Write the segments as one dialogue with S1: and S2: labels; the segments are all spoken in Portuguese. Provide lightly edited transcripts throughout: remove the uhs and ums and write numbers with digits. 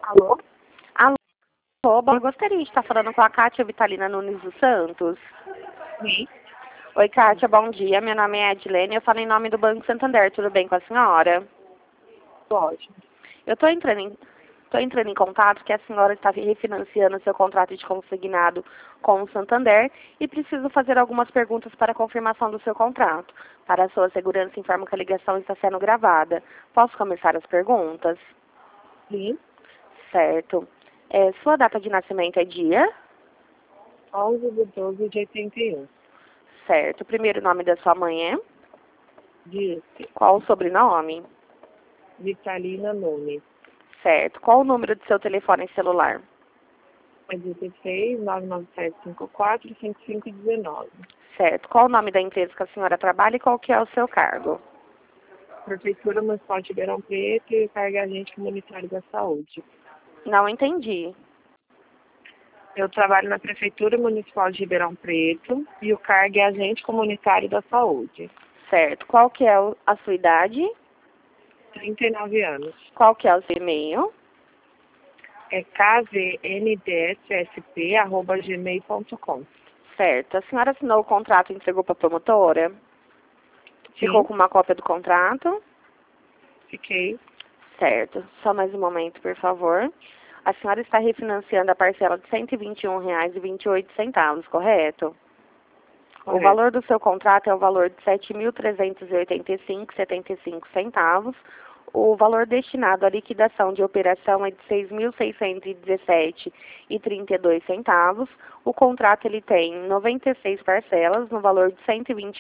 S1: Alô?
S2: Alô, bom, eu gostaria de estar falando com a Kátia Vitalina Nunes dos Santos.
S1: Sim.
S2: Oi, Kátia, bom dia. Meu nome é Edilene, eu falo em nome do Banco Santander. Tudo bem com a senhora?
S1: Ótimo.
S2: Eu estou entrando em contato que a senhora está refinanciando seu contrato de consignado com o Santander e preciso fazer algumas perguntas para confirmação do seu contrato. Para a sua segurança, informo que a ligação está sendo gravada. Posso começar as perguntas?
S1: Sim.
S2: Certo. Sua data de nascimento é dia?
S1: 11/12/81.
S2: Certo. O primeiro nome da sua mãe é?
S1: Disse.
S2: Qual o sobrenome?
S1: Vitalina Nunes.
S2: Certo. Qual o número do seu telefone celular?
S1: É 16 99754 5519.
S2: Certo. Qual o nome da empresa que a senhora trabalha e qual que é o seu cargo?
S1: Prefeitura Municipal de Ribeirão Preto e carga agente comunitário da saúde.
S2: Não entendi.
S1: Eu trabalho na Prefeitura Municipal de Ribeirão Preto e o cargo é agente comunitário da saúde.
S2: Certo. Qual que é a sua idade?
S1: 39 anos.
S2: Qual que é o seu e-mail?
S1: É kvndssp@gmail.com.
S2: Certo. A senhora assinou o contrato e entregou para a promotora? Ficou
S1: Sim,
S2: com uma cópia do contrato?
S1: fiquei.
S2: Certo. Só mais um momento, por favor. A senhora está refinanciando a parcela de R$ 121,28, correto? O
S1: Correto.
S2: valor do seu contrato é o valor de R$ 7.385,75. O valor destinado à liquidação de operação é de R$ 6.617,32. O contrato ele tem 96 parcelas no valor de R$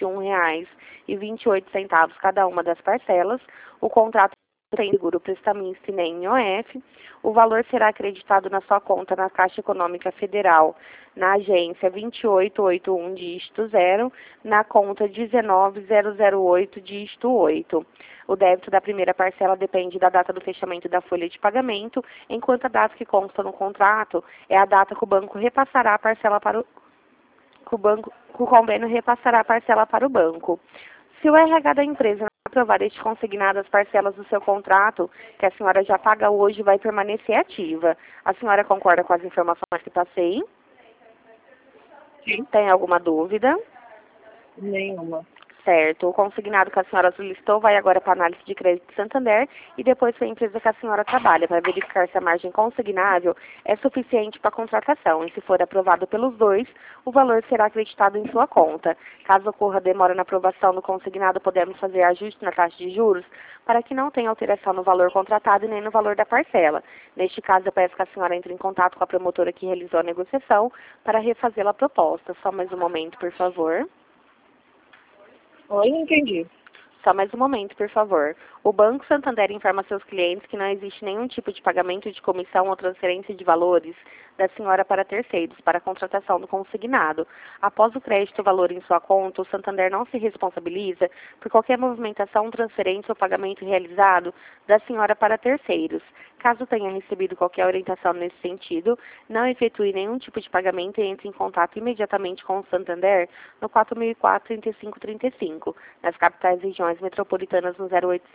S2: 121,28 cada uma das parcelas. O contrato tem seguro prestamista e nem IOF. O valor será acreditado na sua conta na Caixa Econômica Federal, na agência 28881, dígito 0, na conta 19008, dígito 8. O débito da primeira parcela depende da data do fechamento da folha de pagamento, enquanto a data que consta no contrato é a data que o banco repassará a parcela para que o convênio repassará a parcela para o banco. Se o RH da empresa não aprovar este consignado, as parcelas do seu contrato, que a senhora já paga hoje, vai permanecer ativa. A senhora concorda com as informações que passei?
S1: Sim.
S2: Tem alguma dúvida?
S1: Nenhuma.
S2: Certo. O consignado que a senhora solicitou vai agora para a análise de crédito do Santander e depois para a empresa que a senhora trabalha, para verificar se a margem consignável é suficiente para a contratação. E se for aprovado pelos dois, o valor será acreditado em sua conta. Caso ocorra demora na aprovação do consignado, podemos fazer ajuste na taxa de juros para que não tenha alteração no valor contratado e nem no valor da parcela. Neste caso, eu peço que a senhora entre em contato com a promotora que realizou a negociação para refazê-la a proposta. Só mais um momento, por favor.
S1: Oi, não entendi.
S2: Só mais um momento, por favor. O Banco Santander informa seus clientes que não existe nenhum tipo de pagamento de comissão ou transferência de valores da senhora para terceiros, para a contratação do consignado. Após o crédito valor em sua conta, o Santander não se responsabiliza por qualquer movimentação, transferência ou pagamento realizado da senhora para terceiros. Caso tenha recebido qualquer orientação nesse sentido, não efetue nenhum tipo de pagamento e entre em contato imediatamente com o Santander no 4004-3535, nas capitais regiões metropolitanas no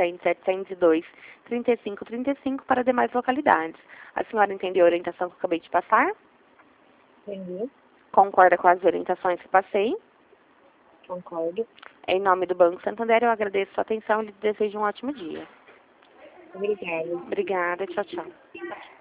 S2: 0800-702-3535 para demais localidades. A senhora entendeu a orientação que eu acabei de passar?
S1: Entendi.
S2: Concorda com as orientações que passei?
S1: Concordo.
S2: Em nome do Banco Santander, eu agradeço a sua atenção e lhe desejo um ótimo dia.
S1: Obrigada.
S2: Obrigada, tchau, tchau.